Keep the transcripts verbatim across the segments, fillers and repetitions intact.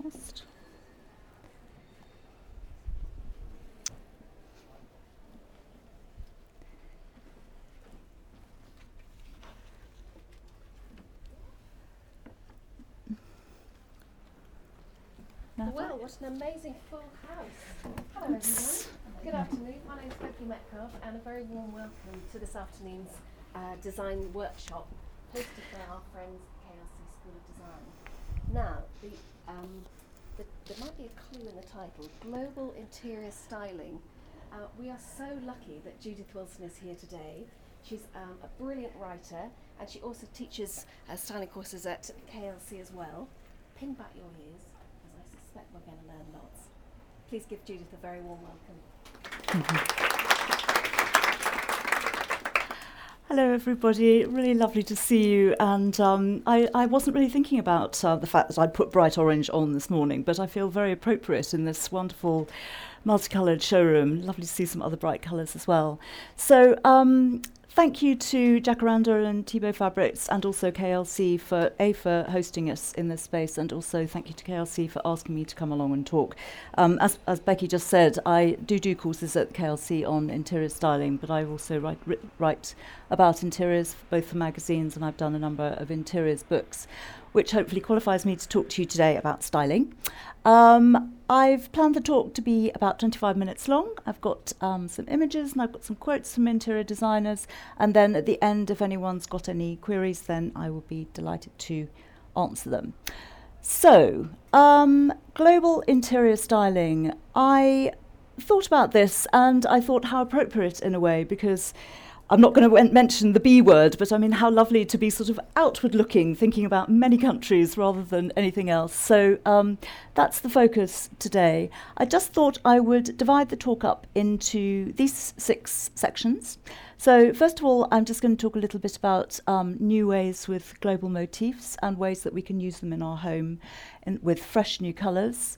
Just Now Well, what an amazing full house. Hello everyone. Good afternoon. My name is Becky Metcalf and a very warm welcome to this afternoon's uh, design workshop hosted by our friends at K L C School of Design. Now, the, um, the, there might be a clue in the title, Global Interior Styling. Uh, we are so lucky that Judith Wilson is here today. She's um, a brilliant writer and she also teaches uh, styling courses at K L C as well. Pin back your ears. I suspect we're going to learn lots. Please give Judith a very warm welcome. Hello everybody, really lovely to see you, and um, I, I wasn't really thinking about uh, the fact that I'd put bright orange on this morning, but I feel very appropriate in this wonderful multicoloured showroom. Lovely to see some other bright colours as well. So um, thank you to Jacaranda and Thibaut Fabrics and also K L C for A, for hosting us in this space, and also thank you to K L C for asking me to come along and talk. Um, as, as Becky just said, I do do courses at K L C on interior styling, but I also write, ri- write about interiors, both for magazines, and I've done a number of interiors books, which hopefully qualifies me to talk to you today about styling. Um, I've planned the talk to be about twenty-five minutes long. I've got um, some images and I've got some quotes from interior designers, and then at the end, if anyone's got any queries, then I will be delighted to answer them. So, um, global interior styling. I thought about this and I thought how appropriate in a way, because I'm not going to w- mention the B word, but I mean how lovely to be sort of outward looking, thinking about many countries rather than anything else. So um, that's the focus today. I just thought I would divide the talk up into these six sections. So first of all, I'm just going to talk a little bit about um, new ways with global motifs and ways that we can use them in our home in, with fresh new colours.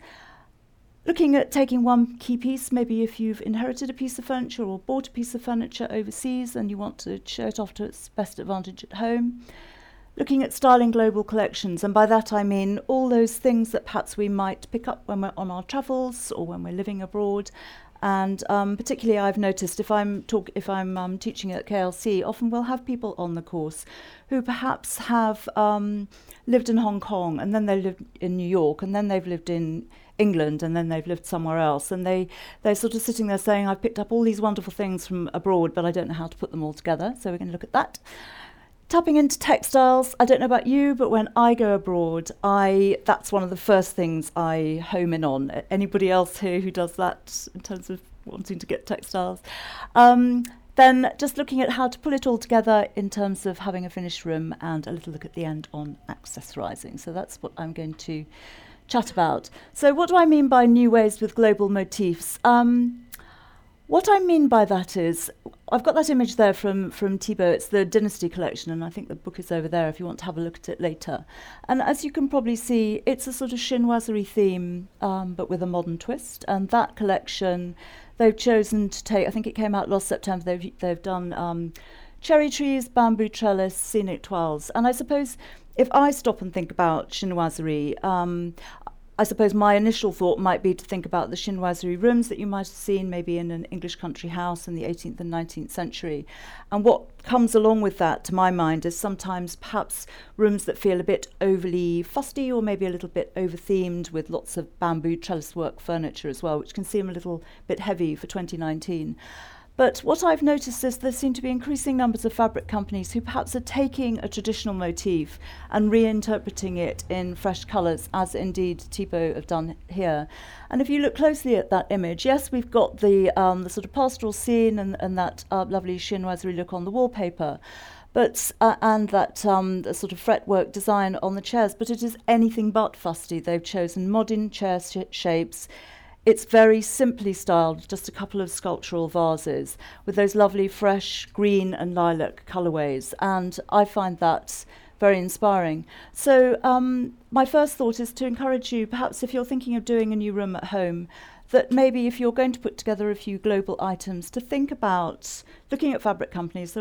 Looking at taking one key piece, maybe if you've inherited a piece of furniture or bought a piece of furniture overseas and you want to show it off to its best advantage at home. Looking at styling global collections, and by that I mean all those things that perhaps we might pick up when we're on our travels or when we're living abroad. And um, particularly I've noticed if I'm talk if I'm um, teaching at K L C, often we'll have people on the course who perhaps have um, lived in Hong Kong and then they lived in New York and then they've lived in England and then they've lived somewhere else, and they they're sort of sitting there saying, I've picked up all these wonderful things from abroad but I don't know how to put them all together. So we're going to look at that. Tapping into textiles, I don't know about you, but when I go abroad, I that's one of the first things I home in on. Anybody else here who does that in terms of wanting to get textiles? Um, then just looking at how to pull it all together in terms of having a finished room, and a little look at the end on accessorising. So that's what I'm going to chat about. So what do I mean by new ways with global motifs? Um, what I mean by that is, I've got that image there from, from Thibaut. It's the Dynasty collection, and I think the book is over there if you want to have a look at it later. And as you can probably see, it's a sort of chinoiserie theme, um, but with a modern twist. And that collection, they've chosen to take, I think it came out last September, they've, they've done um, cherry trees, bamboo trellis, scenic toiles. And I suppose if I stop and think about chinoiserie, um, I suppose my initial thought might be to think about the chinoiserie rooms that you might have seen maybe in an English country house in the eighteenth and nineteenth century. And what comes along with that, to my mind, is sometimes perhaps rooms that feel a bit overly fusty or maybe a little bit over-themed with lots of bamboo trellis work furniture as well, which can seem a little bit heavy for twenty nineteen. But what I've noticed is there seem to be increasing numbers of fabric companies who perhaps are taking a traditional motif and reinterpreting it in fresh colours, as indeed Thibaut have done here. And if you look closely at that image, yes, we've got the um, the sort of pastoral scene and, and that uh, lovely chinoiserie look on the wallpaper, but uh, and that um, the sort of fretwork design on the chairs, but it is anything but fusty. They've chosen modern chair sh- shapes. It's very simply styled, just a couple of sculptural vases with those lovely fresh green and lilac colourways, and I find that very inspiring. So um, my first thought is to encourage you, perhaps if you're thinking of doing a new room at home, that maybe if you're going to put together a few global items, to think about looking at fabric companies. There are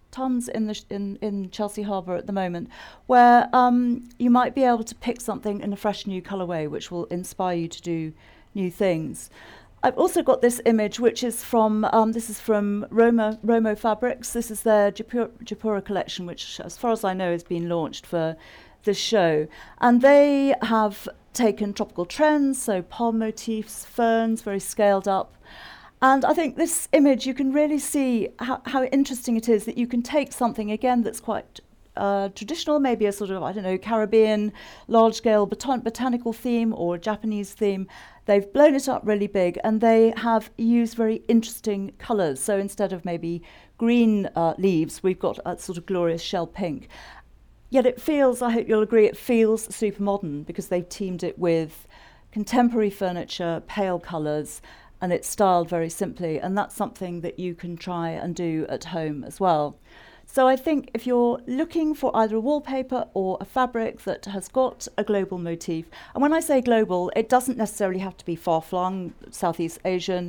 tons in the sh- in, in Chelsea Harbour at the moment, where um, you might be able to pick something in a fresh new colourway which will inspire you to do new things. I've also got this image, which is from, um, this is from Roma, Romo Fabrics. This is their Japura, Japura collection, which, as far as I know, has been launched for this show. And they have taken tropical trends, so palm motifs, ferns, very scaled up. And I think this image, you can really see how, how interesting it is that you can take something, again, that's quite uh, traditional, maybe a sort of, I don't know, Caribbean, large-scale botan- botanical theme or Japanese theme. They've blown it up really big, and they have used very interesting colours. So instead of maybe green uh, leaves, we've got a sort of glorious shell pink. Yet it feels, I hope you'll agree, it feels super modern because they've teamed it with contemporary furniture, pale colours, and it's styled very simply. And that's something that you can try and do at home as well. So I think if you're looking for either a wallpaper or a fabric that has got a global motif, and when I say global, it doesn't necessarily have to be far-flung, Southeast Asian.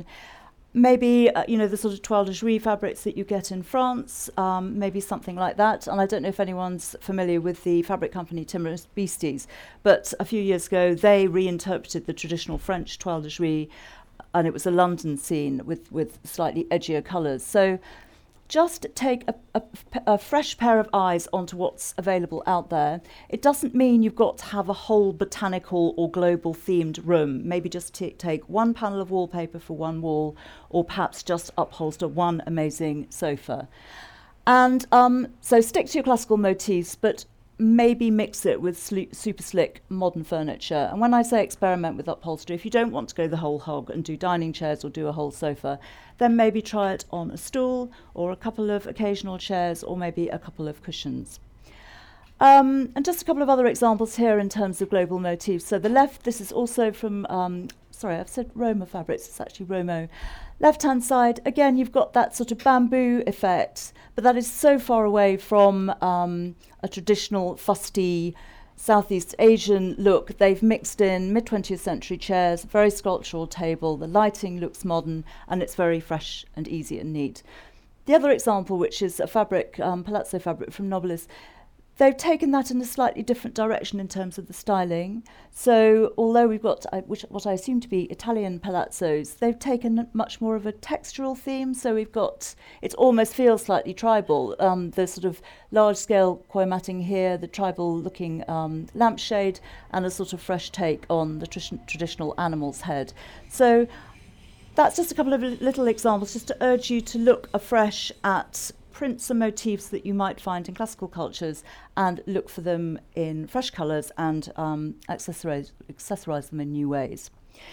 Maybe, uh, you know, the sort of toile de Jouy fabrics that you get in France, um, maybe something like that. And I don't know if anyone's familiar with the fabric company Timorous Beasties, but a few years ago, they reinterpreted the traditional French toile de Jouy, and it was a London scene with, with slightly edgier colours. So just take a, a, a fresh pair of eyes onto what's available out there. It doesn't mean you've got to have a whole botanical or global themed room. Maybe just t- take one panel of wallpaper for one wall, or perhaps just upholster one amazing sofa. And um, so stick to your classical motifs, but maybe mix it with sli- super slick modern furniture. And when I say experiment with upholstery, if you don't want to go the whole hog and do dining chairs or do a whole sofa, then maybe try it on a stool or a couple of occasional chairs or maybe a couple of cushions. Um, and just a couple of other examples here in terms of global motifs. So the left, this is also from, um, sorry, I've said Roma Fabrics, it's actually Romo. Left-hand side, again, you've got that sort of bamboo effect, but that is so far away from um, a traditional fusty Southeast Asian look. They've mixed in mid-twentieth century chairs, very sculptural table, the lighting looks modern, and it's very fresh and easy and neat. The other example, which is a fabric, um, palazzo fabric from Nobilis, they've taken that in a slightly different direction in terms of the styling. So although we've got uh, which, what I assume to be Italian palazzos, they've taken much more of a textural theme. So we've got, it almost feels slightly tribal. Um, the sort of large-scale coir matting here, the tribal-looking um, lampshade, and a sort of fresh take on the tr- traditional animal's head. So that's just a couple of little examples, just to urge you to look afresh at prints and motifs that you might find in classical cultures and look for them in fresh colours and um, accessorize, accessorize them in new ways.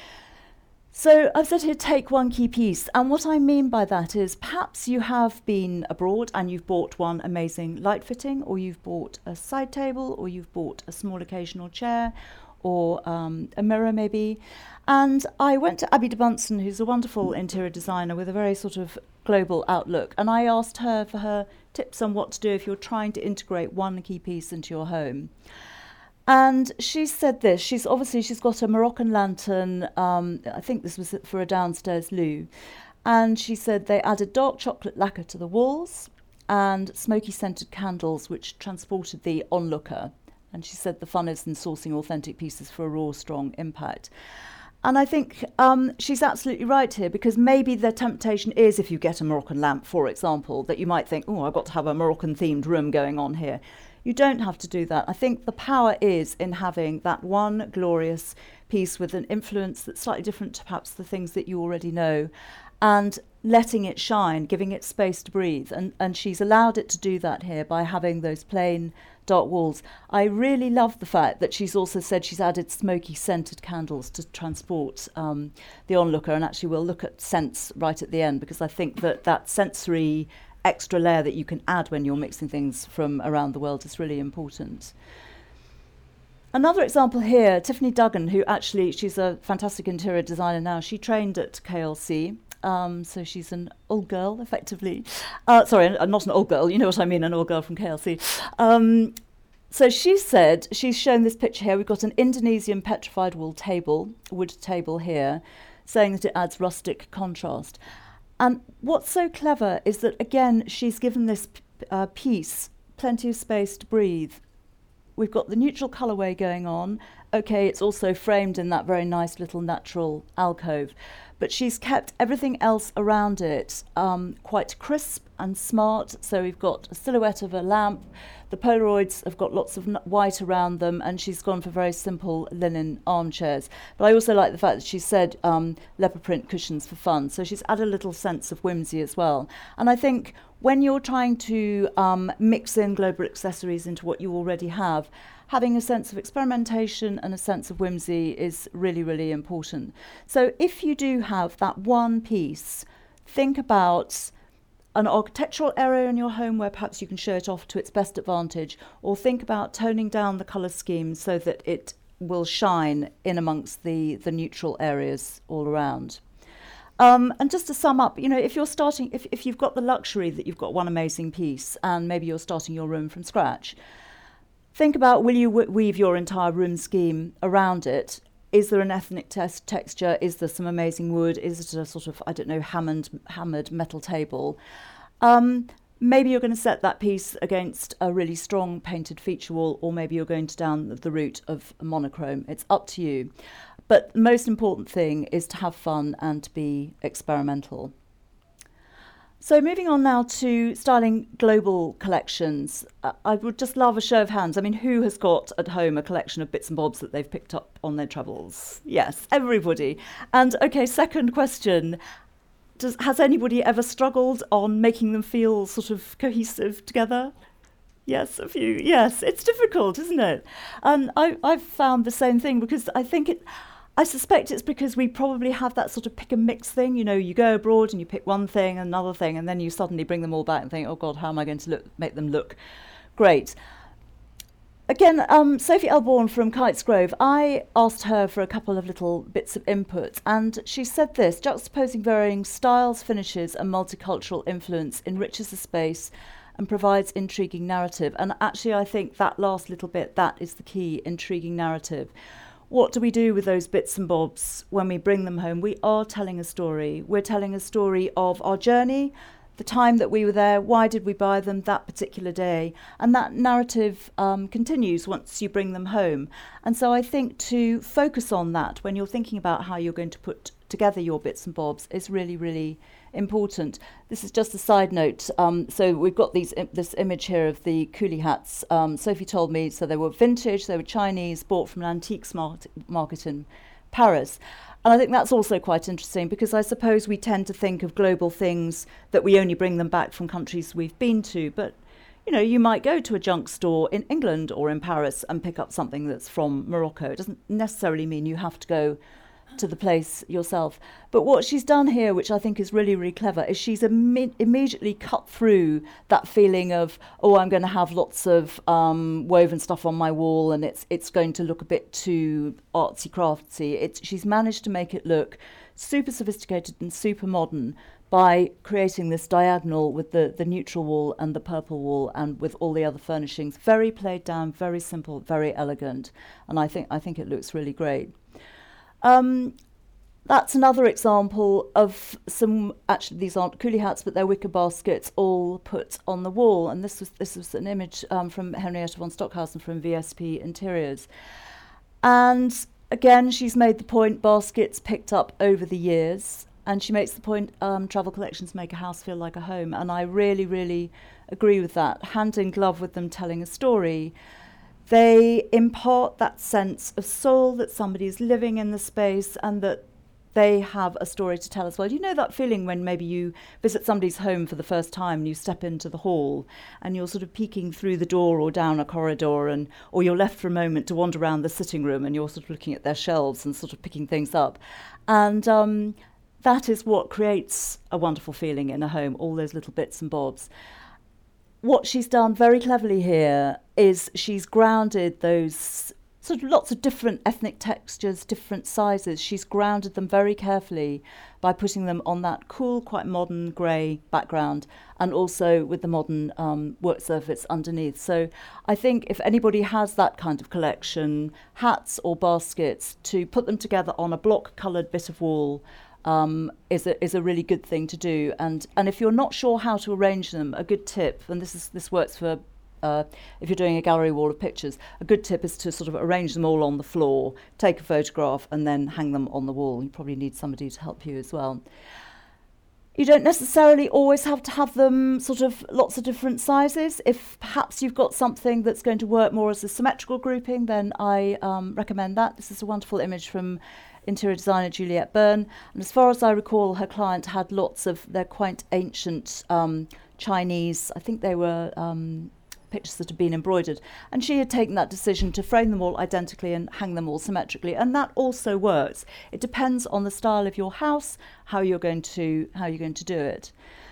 So I've said here, take one key piece. And what I mean by that is perhaps you have been abroad and you've bought one amazing light fitting, or you've bought a side table, or you've bought a small occasional chair, or um, a mirror maybe. And I went to Abby de Bunsen, who's a wonderful interior designer with a very sort of global outlook, and I asked her for her tips on what to do if you're trying to integrate one key piece into your home. And she said this, she's obviously, she's got a Moroccan lantern, um, I think this was for a downstairs loo, and she said they added dark chocolate lacquer to the walls and smoky scented candles which transported the onlooker. And she said the fun is in sourcing authentic pieces for a raw, strong impact. And I think um, she's absolutely right here, because maybe the temptation is, if you get a Moroccan lamp, for example, that you might think, oh, I've got to have a Moroccan-themed room going on here. You don't have to do that. I think the power is in having that one glorious piece with an influence that's slightly different to perhaps the things that you already know, and letting it shine, giving it space to breathe. And, and she's allowed it to do that here by having those plain dark walls. I really love the fact that she's also said she's added smoky scented candles to transport um, the onlooker, and actually we'll look at scents right at the end, because I think that that sensory extra layer that you can add when you're mixing things from around the world is really important. Another example here, Tiffany Duggan, who actually, she's a fantastic interior designer now. She trained at K L C, um, so she's an old girl, effectively. Uh, sorry, not an old girl, you know what I mean, an old girl from K L C. Um, so she said, she's shown this picture here, we've got an Indonesian petrified wool table, wood table here, saying that it adds rustic contrast. And what's so clever is that, again, she's given this uh, piece, plenty of space to breathe. We've got the neutral colourway going on. Okay, it's also framed in that very nice little natural alcove. But she's kept everything else around it um, quite crisp and smart. So we've got a silhouette of a lamp. The Polaroids have got lots of n- white around them, and she's gone for very simple linen armchairs. But I also like the fact that she said um, leopard print cushions for fun. So she's added a little sense of whimsy as well. And I think when you're trying to um, mix in global accessories into what you already have, having a sense of experimentation and a sense of whimsy is really, really important. So if you do have that one piece, think about an architectural area in your home where perhaps you can show it off to its best advantage, or think about toning down the colour scheme so that it will shine in amongst the, the neutral areas all around. Um, and just to sum up, you know, if you're starting, if, if you've got the luxury that you've got one amazing piece and maybe you're starting your room from scratch, think about, will you w- weave your entire room scheme around it? Is there an ethnic test texture? Is there some amazing wood? Is it a sort of, I don't know, hammered, hammered metal table? Um, maybe you're going to set that piece against a really strong painted feature wall, or maybe you're going to down the route of monochrome. It's up to you. But the most important thing is to have fun and to be experimental. So moving on now to styling global collections, uh, I would just love a show of hands. I mean, who has got at home a collection of bits and bobs that they've picked up on their travels? Yes, everybody. And okay, second question, does, has anybody ever struggled on making them feel sort of cohesive together? Yes, a few. Yes, it's difficult, isn't it? And I, I've found the same thing, because I think it... I suspect it's because we probably have that sort of pick and mix thing. You know, you go abroad and you pick one thing, another thing, and then you suddenly bring them all back and think, oh God, how am I going to look, make them look great? Again, um, Sophie Elborn from Kites Grove, I asked her for a couple of little bits of input, and she said this: juxtaposing varying styles, finishes, and multicultural influence enriches the space and provides intriguing narrative. And actually, I think that last little bit, that is the key, intriguing narrative. What do we do with those bits and bobs when we bring them home? We are telling a story. We're telling a story of our journey, the time that we were there, why did we buy them that particular day? And that narrative um, continues once you bring them home. And so I think to focus on that when you're thinking about how you're going to put together your bits and bobs is really, really important. This is just a side note. Um, so we've got these I- this image here of the coolie hats. Um, Sophie told me, so they were vintage, they were Chinese, bought from an antiques market, market in Paris. And I think that's also quite interesting, because I suppose we tend to think of global things that we only bring them back from countries we've been to. But, you know, you might go to a junk store in England or in Paris and pick up something that's from Morocco. It doesn't necessarily mean you have to go to the place yourself. But what she's done here, which I think is really, really clever, is she's imme- immediately cut through that feeling of, oh, I'm going to have lots of um, woven stuff on my wall and it's it's going to look a bit too artsy craftsy. It's, she's managed to make it look super sophisticated and super modern by creating this diagonal with the, the neutral wall and the purple wall and with all the other furnishings. Very played down, very simple, very elegant. And I think I think it looks really great. Um, that's another example of some, actually these aren't coolie hats, but they're wicker baskets all put on the wall. And this was this was an image um, from Henrietta von Stockhausen from V S P Interiors. And again, she's made the point, baskets picked up over the years. And she makes the point, um, travel collections make a house feel like a home. And I really, really agree with that. Hand in glove with them telling a story. They impart that sense of soul, that somebody is living in the space and that they have a story to tell as well. You know that feeling when maybe you visit somebody's home for the first time and you step into the hall and you're sort of peeking through the door or down a corridor, and or you're left for a moment to wander around the sitting room and you're sort of looking at their shelves and sort of picking things up. And um, that is what creates a wonderful feeling in a home, all those little bits and bobs. What she's done very cleverly here is she's grounded those sort of lots of different ethnic textures, different sizes. She's grounded them very carefully by putting them on that cool, quite modern grey background, and also with the modern um, work surface underneath. So I think if anybody has that kind of collection, hats or baskets, to put them together on a block-coloured bit of wall, um, is a is a really good thing to do. And and if you're not sure how to arrange them, a good tip, and this is this works for uh, if you're doing a gallery wall of pictures, a good tip is to sort of arrange them all on the floor, take a photograph, and then hang them on the wall. You probably need somebody to help you as well. You don't necessarily always have to have them sort of lots of different sizes. If perhaps you've got something that's going to work more as a symmetrical grouping, then I um, recommend that. This is a wonderful image from interior designer Juliette Byrne. And as far as I recall, her client had lots of their quite ancient um, Chinese, I think they were um, pictures that had been embroidered. And she had taken that decision to frame them all identically and hang them all symmetrically. And that also works. It depends on the style of your house, how you're going to, how you're going to do it.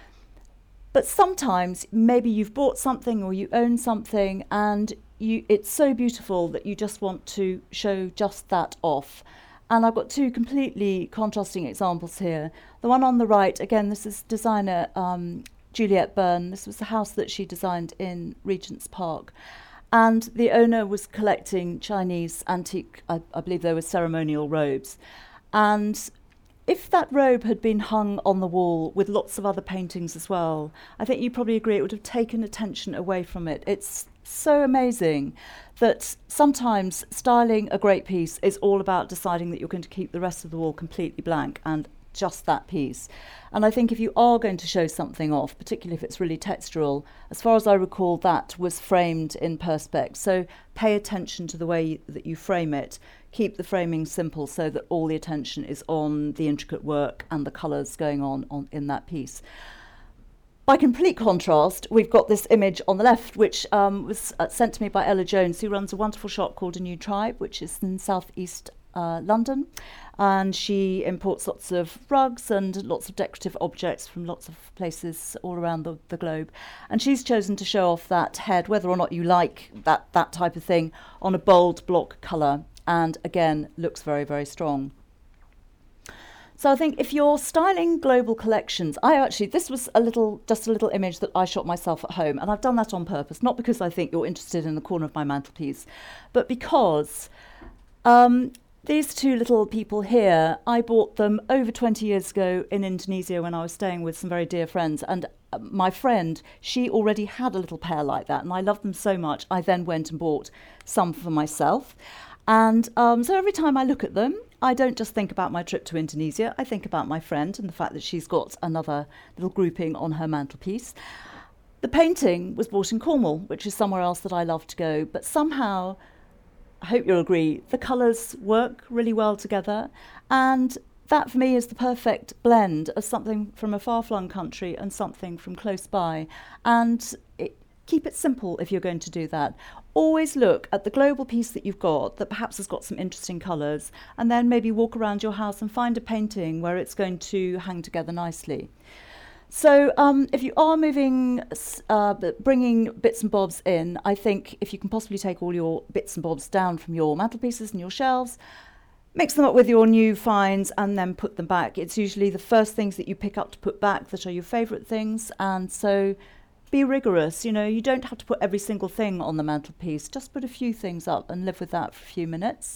But sometimes maybe you've bought something or you own something and you, it's so beautiful that you just want to show just that off. And I've got two completely contrasting examples here. The one on the right, again, this is designer um, Juliette Byrne. This was the house that she designed in Regent's Park. And the owner was collecting Chinese antique, I, I believe they were ceremonial robes. And if that robe had been hung on the wall with lots of other paintings as well, I think you probably agree it would have taken attention away from it. It's so amazing that sometimes styling a great piece is all about deciding that you're going to keep the rest of the wall completely blank and just that piece. And I think if you are going to show something off, particularly if it's really textural, as far as I recall, that was framed in Perspex. So pay attention to the way you, that you frame it. Keep the framing simple so that all the attention is on the intricate work and the colours going on, on in that piece. By complete contrast, we've got this image on the left, which um, was uh, sent to me by Ella Jones, who runs a wonderful shop called A New Tribe, which is in southeast uh, London. And she imports lots of rugs and lots of decorative objects from lots of places all around the, the globe. And she's chosen to show off that head, whether or not you like that, that type of thing, on a bold block colour. And again, looks very, very strong. So I think if you're styling global collections, I actually, this was a little, just a little image that I shot myself at home. And I've done that on purpose, not because I think you're interested in the corner of my mantelpiece, but because um, these two little people here, I bought them over twenty years ago in Indonesia when I was staying with some very dear friends. And uh, my friend, she already had a little pair like that. And I loved them so much, I then went and bought some for myself. And um, so every time I look at them, I don't just think about my trip to Indonesia, I think about my friend and the fact that she's got another little grouping on her mantelpiece. The painting was bought in Cornwall, which is somewhere else that I love to go, but somehow, I hope you'll agree, the colours work really well together, and that for me is the perfect blend of something from a far-flung country and something from close by. And it, keep it simple if you're going to do that. Always look at the global piece that you've got that perhaps has got some interesting colours, and then maybe walk around your house and find a painting where it's going to hang together nicely. So um, if you are moving, uh, bringing bits and bobs in, I think if you can possibly take all your bits and bobs down from your mantelpieces and your shelves, mix them up with your new finds and then put them back. It's usually the first things that you pick up to put back that are your favourite things, and so be rigorous. You know, you don't have to put every single thing on the mantelpiece. Just put a few things up and live with that for a few minutes.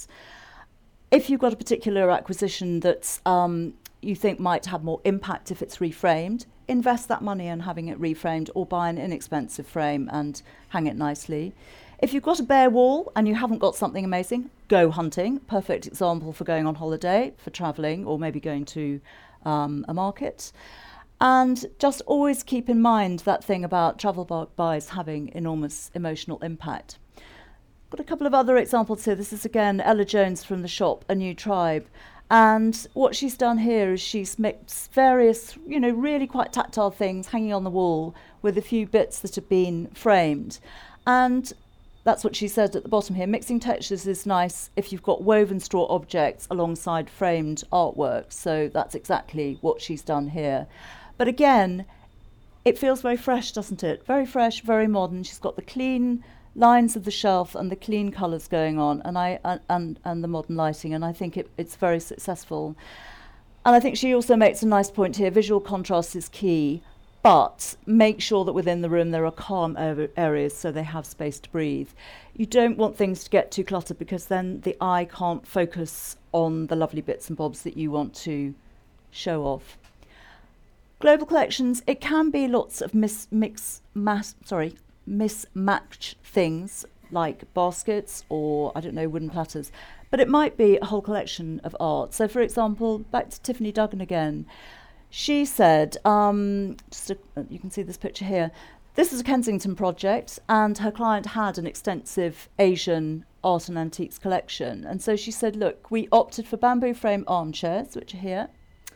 If you've got a particular acquisition that um, you think might have more impact if it's reframed, invest that money in having it reframed, or buy an inexpensive frame and hang it nicely. If you've got a bare wall and you haven't got something amazing, go hunting. Perfect example for going on holiday, for travelling, or maybe going to um, a market. And just always keep in mind that thing about travel buys having enormous emotional impact. Got a couple of other examples here. This is again Ella Jones from the shop A New Tribe. And what she's done here is she's mixed various, you know, really quite tactile things hanging on the wall with a few bits that have been framed. And that's what she said at the bottom here. Mixing textures is nice if you've got woven straw objects alongside framed artwork. So that's exactly what she's done here. But again, it feels very fresh, doesn't it? Very fresh, very modern. She's got the clean lines of the shelf and the clean colours going on, and I and, and, and the modern lighting, and I think it, it's very successful. And I think she also makes a nice point here. Visual contrast is key, but make sure that within the room there are calm areas so they have space to breathe. You don't want things to get too cluttered, because then the eye can't focus on the lovely bits and bobs that you want to show off. Global collections, it can be lots of mis- mix, mass, sorry, mismatched things like baskets or, I don't know, wooden platters, but it might be a whole collection of art. So, for example, back to Tiffany Duggan again, she said, um, just a, you can see this picture here, this is a Kensington project, and her client had an extensive Asian art and antiques collection. And so she said, look, we opted for bamboo frame armchairs, which are here,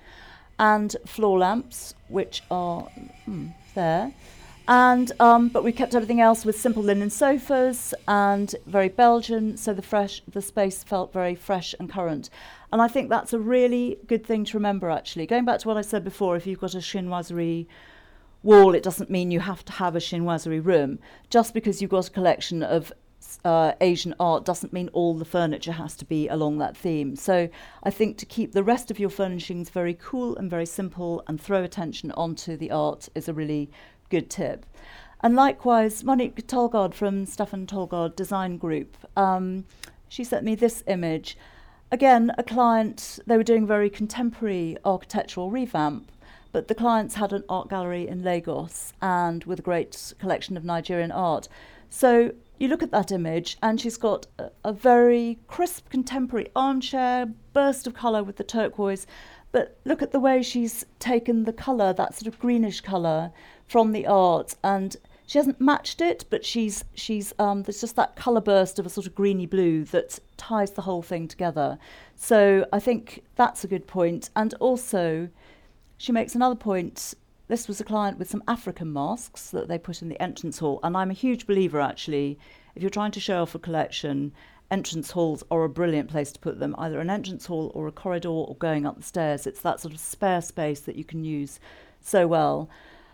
and floor lamps, which are hmm, there. And um, but we kept everything else with simple linen sofas and very Belgian, so the fresh the space felt very fresh and current. And I think that's a really good thing to remember, actually. Going back to what I said before, if you've got a chinoiserie wall, it doesn't mean you have to have a chinoiserie room. Just because you've got a collection of uh, Asian art doesn't mean all the furniture has to be along that theme. So I think to keep the rest of your furnishings very cool and very simple and throw attention onto the art is a really good tip. And likewise, Monique Tolgard from Stefan Tolgard Design Group, um, she sent me this image. Again, a client, they were doing a very contemporary architectural revamp, but the clients had an art gallery in Lagos and with a great collection of Nigerian art. So you look at that image and she's got a, a very crisp contemporary armchair, burst of colour with the turquoise, but look at the way she's taken the colour, that sort of greenish colour from the art, and she hasn't matched it, but she's she's um, there's just that colour burst of a sort of greeny blue that ties the whole thing together. So I think that's a good point. And also, she makes another point. This was a client with some African masks that they put in the entrance hall, and I'm a huge believer, actually, if you're trying to show off a collection, entrance halls are a brilliant place to put them, either an entrance hall or a corridor or going up the stairs. It's that sort of spare space that you can use so well.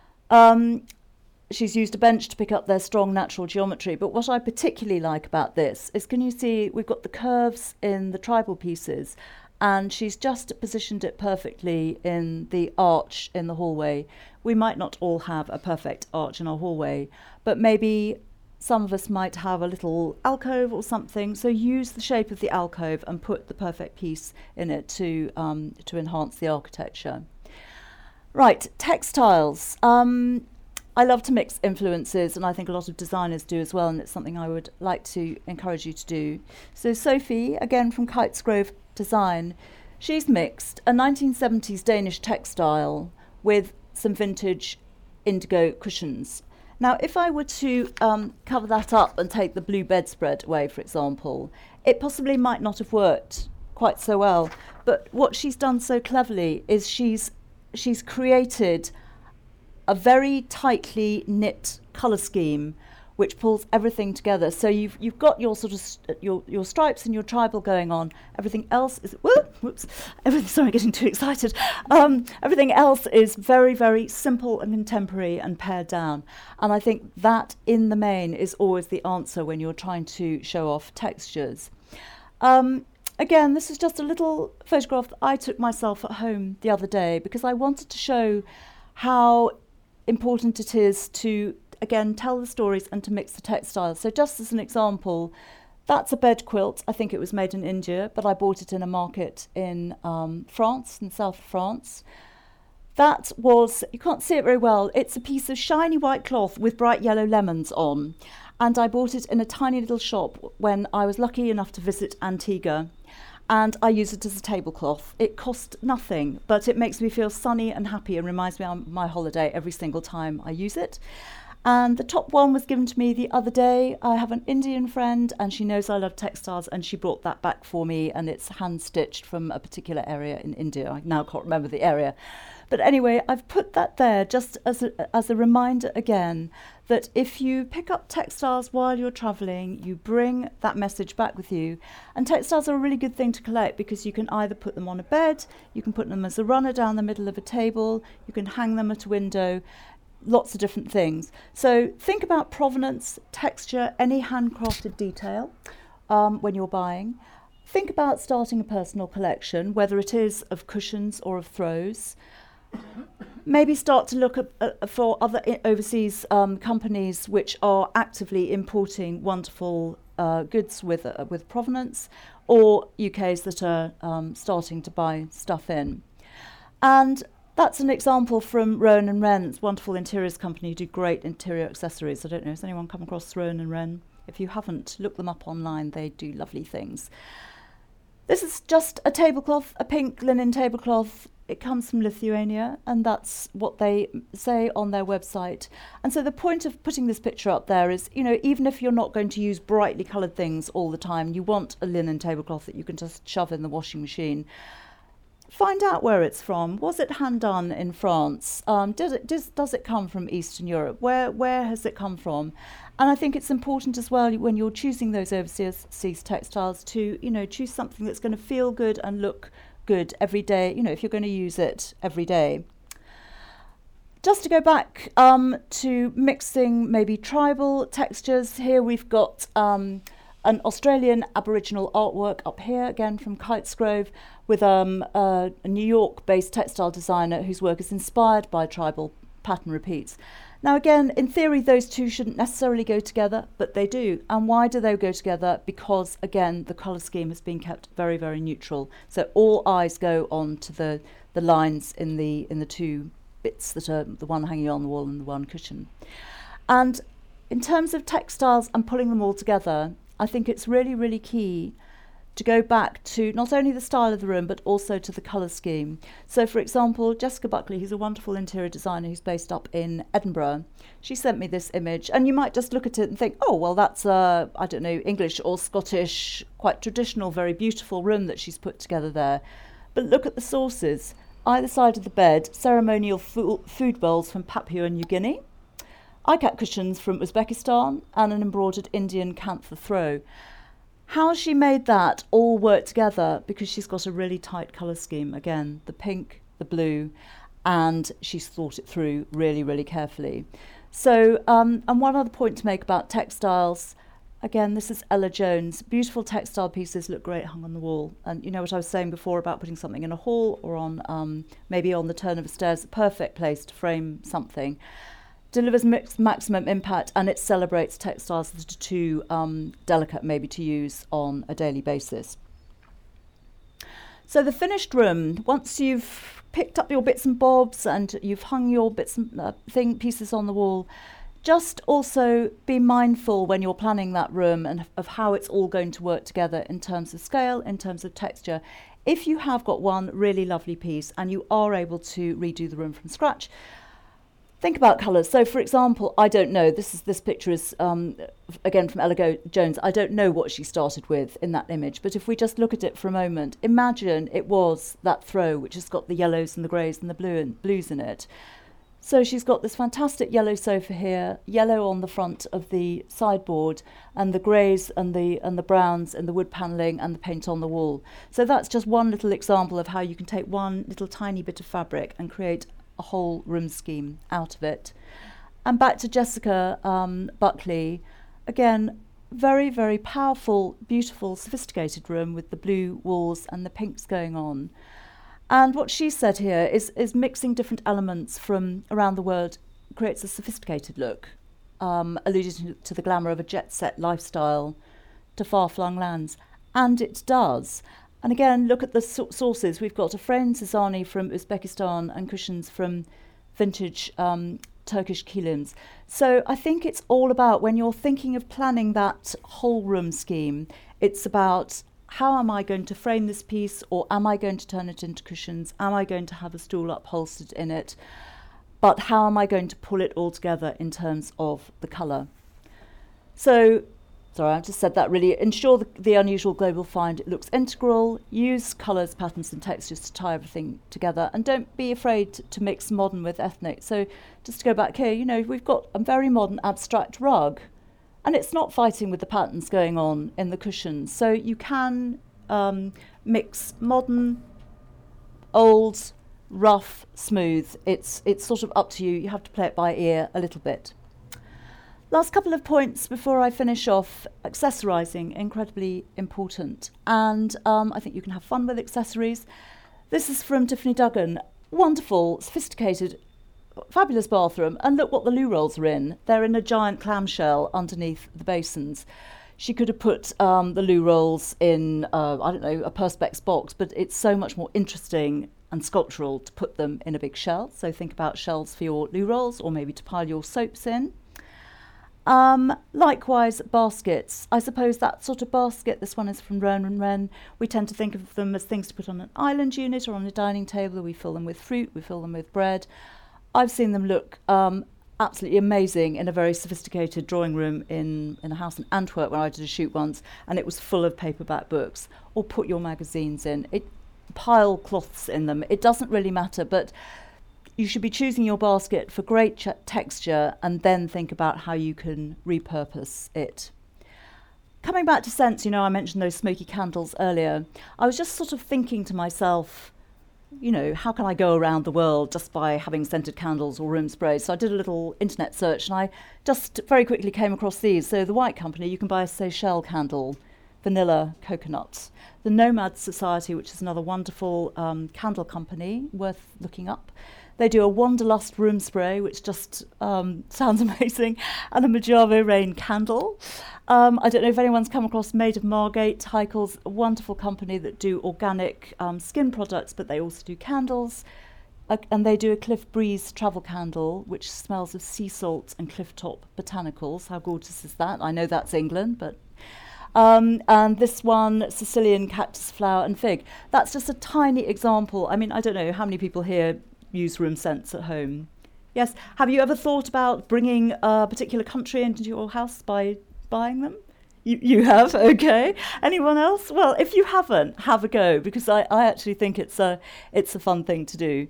Um, she's used a bench to pick up their strong natural geometry, but what I particularly like about this is, can you see we've got the curves in the tribal pieces, and she's just positioned it perfectly in the arch in the hallway. We might not all have a perfect arch in our hallway, but maybe some of us might have a little alcove or something, so use the shape of the alcove and put the perfect piece in it to um, to enhance the architecture. Right, textiles. Um, I love to mix influences, and I think a lot of designers do as well, and it's something I would like to encourage you to do. So Sophie, again from Kitesgrove Design, she's mixed a nineteen seventies Danish textile with some vintage indigo cushions. Now, if I were to um, cover that up and take the blue bedspread away, for example, it possibly might not have worked quite so well. But what she's done so cleverly is she's she's created a very tightly knit colour scheme which pulls everything together. So you've you've got your sort of st- your your stripes and your tribal going on. Everything else is whoop, whoops. Everything. Sorry, getting too excited. Um, everything else is very very simple and contemporary and pared down. And I think that in the main is always the answer when you're trying to show off textures. Um, again, this is just a little photograph that I took myself at home the other day because I wanted to show how important it is to, again, tell the stories and to mix the textiles. So just as an example, that's a bed quilt. I think it was made in India, but I bought it in a market in um, France, in the south of France. That was, you can't see it very well, it's a piece of shiny white cloth with bright yellow lemons on. And I bought it in a tiny little shop when I was lucky enough to visit Antigua. And I use it as a tablecloth. It cost nothing, but it makes me feel sunny and happy and reminds me of my holiday every single time I use it. And the top one was given to me the other day. I have an Indian friend and she knows I love textiles and she brought that back for me, and it's hand stitched from a particular area in India. I now can't remember the area. But anyway, I've put that there just as a, as a reminder again that if you pick up textiles while you're travelling, you bring that message back with you. And textiles are a really good thing to collect because you can either put them on a bed, you can put them as a runner down the middle of a table, you can hang them at a window, lots of different things. So think about provenance, texture, any handcrafted detail um, when you're buying. Think about starting a personal collection, whether it is of cushions or of throws. Maybe start to look at, uh, for other I- overseas um, companies which are actively importing wonderful uh, goods with uh, with provenance, or U Ks that are um, starting to buy stuff in. And that's an example from Rowan and Wren. It's a wonderful interiors company who do great interior accessories. I don't know, has anyone come across Rowan and Wren? If you haven't, look them up online. They do lovely things. This is just a tablecloth, a pink linen tablecloth. It comes from Lithuania, and that's what they say on their website. And so the point of putting this picture up there is, you know, even if you're not going to use brightly coloured things all the time, you want a linen tablecloth that you can just shove in the washing machine. Find out where it's from. Was it hand done in France? Um, did it, does, does it come from Eastern Europe? Where where has it come from? And I think it's important as well when you're choosing those overseas textiles to, you know, choose something that's going to feel good and look good every day, you know, if you're going to use it every day. Just to go back um, to mixing maybe tribal textures, here we've got um, an Australian Aboriginal artwork up here, again from Kitesgrove, with um, a, a New York-based textile designer whose work is inspired by tribal pattern repeats. Now again, in theory, those two shouldn't necessarily go together, but they do. And why do they go together? Because, again, the colour scheme has been kept very, very neutral. So all eyes go on to the, the lines in the, in the two bits that are the one hanging on the wall and the one cushion. And in terms of textiles and pulling them all together, I think it's really, really key to go back to not only the style of the room, but also to the colour scheme. So, for example, Jessica Buckley, who's a wonderful interior designer who's based up in Edinburgh, she sent me this image, and you might just look at it and think, oh, well, that's, uh, I don't know, English or Scottish, quite traditional, very beautiful room that she's put together there. But look at the sources. Either side of the bed, ceremonial fo- food bowls from Papua New Guinea, ikat cushions from Uzbekistan, and an embroidered Indian cantha throw. How she made that all work together, because she's got a really tight colour scheme. Again, the pink, the blue, and she's thought it through really, really carefully. So, um, and one other point to make about textiles, again, this is Ella Jones. Beautiful textile pieces look great hung on the wall. And you know what I was saying before about putting something in a hall or on um, maybe on the turn of a stairs, a perfect place to frame something. Delivers mix, maximum impact, and it celebrates textiles that are too um, delicate maybe to use on a daily basis. So the finished room, once you've picked up your bits and bobs and you've hung your bits and uh, thing pieces on the wall, just also be mindful when you're planning that room and of how it's all going to work together in terms of scale, in terms of texture. If you have got one really lovely piece and you are able to redo the room from scratch, think about colours. So, for example, I don't know, this is this picture is, um, again, from Ella Go- Jones. I don't know what she started with in that image, but if we just look at it for a moment, imagine it was that throw, which has got the yellows and the greys and the blue and blues in it. So she's got this fantastic yellow sofa here, yellow on the front of the sideboard, and the greys and the and the browns and the wood panelling and the paint on the wall. So that's just one little example of how you can take one little tiny bit of fabric and create a whole room scheme out of it. And back to Jessica um, Buckley, again, very, very powerful, beautiful, sophisticated room with the blue walls and the pinks going on. And what she said here is, is mixing different elements from around the world creates a sophisticated look, um, alluding to, to the glamour of a jet-set lifestyle to far-flung lands. And it does. And again, look at the so- sources. We've got a Afrain Cezani from Uzbekistan and cushions from vintage um, Turkish kilims. So I think it's all about, when you're thinking of planning that whole room scheme, it's about, how am I going to frame this piece, or am I going to turn it into cushions? Am I going to have a stool upholstered in it? But how am I going to pull it all together in terms of the colour? So, sorry, I just said that really. Ensure the, the unusual global find looks integral. Use colours, patterns and textures to tie everything together. And don't be afraid to, to mix modern with ethnic. So just to go back here, you know, we've got a very modern abstract rug. And it's not fighting with the patterns going on in the cushions. So you can um, mix modern, old, rough, smooth. It's it's sort of up to you. You have to play it by ear a little bit. Last couple of points before I finish off. Accessorising, incredibly important. And um, I think you can have fun with accessories. This is from Tiffany Duggan. Wonderful, sophisticated, fabulous bathroom, and look what the loo rolls are in. They're in a giant clamshell underneath the basins. She could have put um, the loo rolls in, uh, I don't know, a Perspex box, but it's so much more interesting and sculptural to put them in a big shell. So think about shells for your loo rolls or maybe to pile your soaps in. Um, likewise, baskets. I suppose that sort of basket, this one is from Rowan and Wren. We tend to think of them as things to put on an island unit or on a dining table. We fill them with fruit, we fill them with bread. I've seen them look um, absolutely amazing in a very sophisticated drawing room in, in a house in Antwerp where I did a shoot once, and it was full of paperback books. Or put your magazines in. It, pile cloths in them. It doesn't really matter, but you should be choosing your basket for great ch- texture and then think about how you can repurpose it. Coming back to scents, you know, I mentioned those smoky candles earlier. I was just sort of thinking to myself, you know, how can I go around the world just by having scented candles or room sprays? So I did a little internet search and I just very quickly came across these. So the White Company, you can buy a Seychelles candle, vanilla, coconut. The Nomad Society, which is another wonderful um, candle company worth looking up. They do a Wanderlust room spray, which just um, sounds amazing, and a Mojave Rain candle. Um, I don't know if anyone's come across Made of Margate. Heichel's a wonderful company that do organic um, skin products, but they also do candles. Uh, and they do a Cliff Breeze travel candle, which smells of sea salt and cliff top botanicals. How gorgeous is that? I know that's England, but... Um, and this one, Sicilian cactus flower and fig. That's just a tiny example. I mean, I don't know how many people here use room scents at home. Yes. Have you ever thought about bringing a particular country into your house by buying them? You you have? Okay. Anyone else? Well, if you haven't, have a go, because I, I actually think it's a it's a fun thing to do.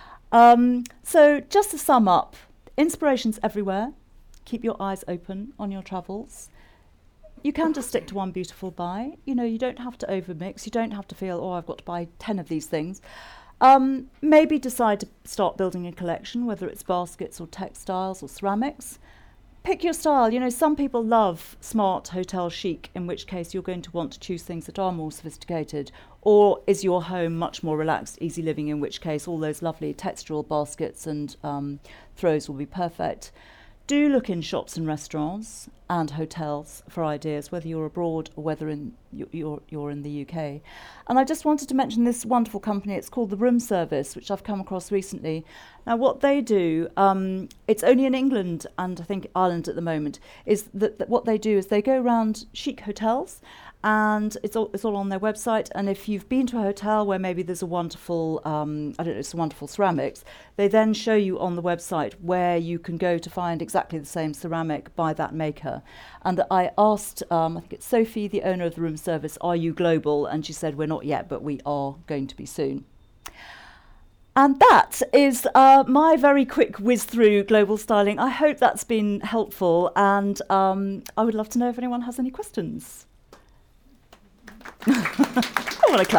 Um, so just to sum up, inspiration's everywhere. Keep your eyes open on your travels. You can just stick to one beautiful buy. You know, you don't have to overmix. You don't have to feel, oh, I've got to buy ten of these things. Um, maybe decide to start building a collection, whether it's baskets or textiles or ceramics. Pick your style. You know, some people love smart hotel chic, in which case you're going to want to choose things that are more sophisticated. Or is your home much more relaxed, easy living, in which case all those lovely textural baskets and um, throws will be perfect. Do look in shops and restaurants and hotels for ideas, whether you're abroad or whether in you're, you're in the U K. And I just wanted to mention this wonderful company. It's called The Room Service, which I've come across recently. Now, what they do, um, it's only in England and I think Ireland at the moment, is that, that what they do is they go around chic hotels, and it's all it's all on their website. And if you've been to a hotel where maybe there's a wonderful, um, I don't know, some wonderful ceramics, they then show you on the website where you can go to find exactly the same ceramic by that maker. And I asked, um, I think it's Sophie, the owner of The Room Service, are you global? And she said, we're not yet, but we are going to be soon. And that is uh, my very quick whiz through global styling. I hope that's been helpful, and um, I would love to know if anyone has any questions. I want to clap.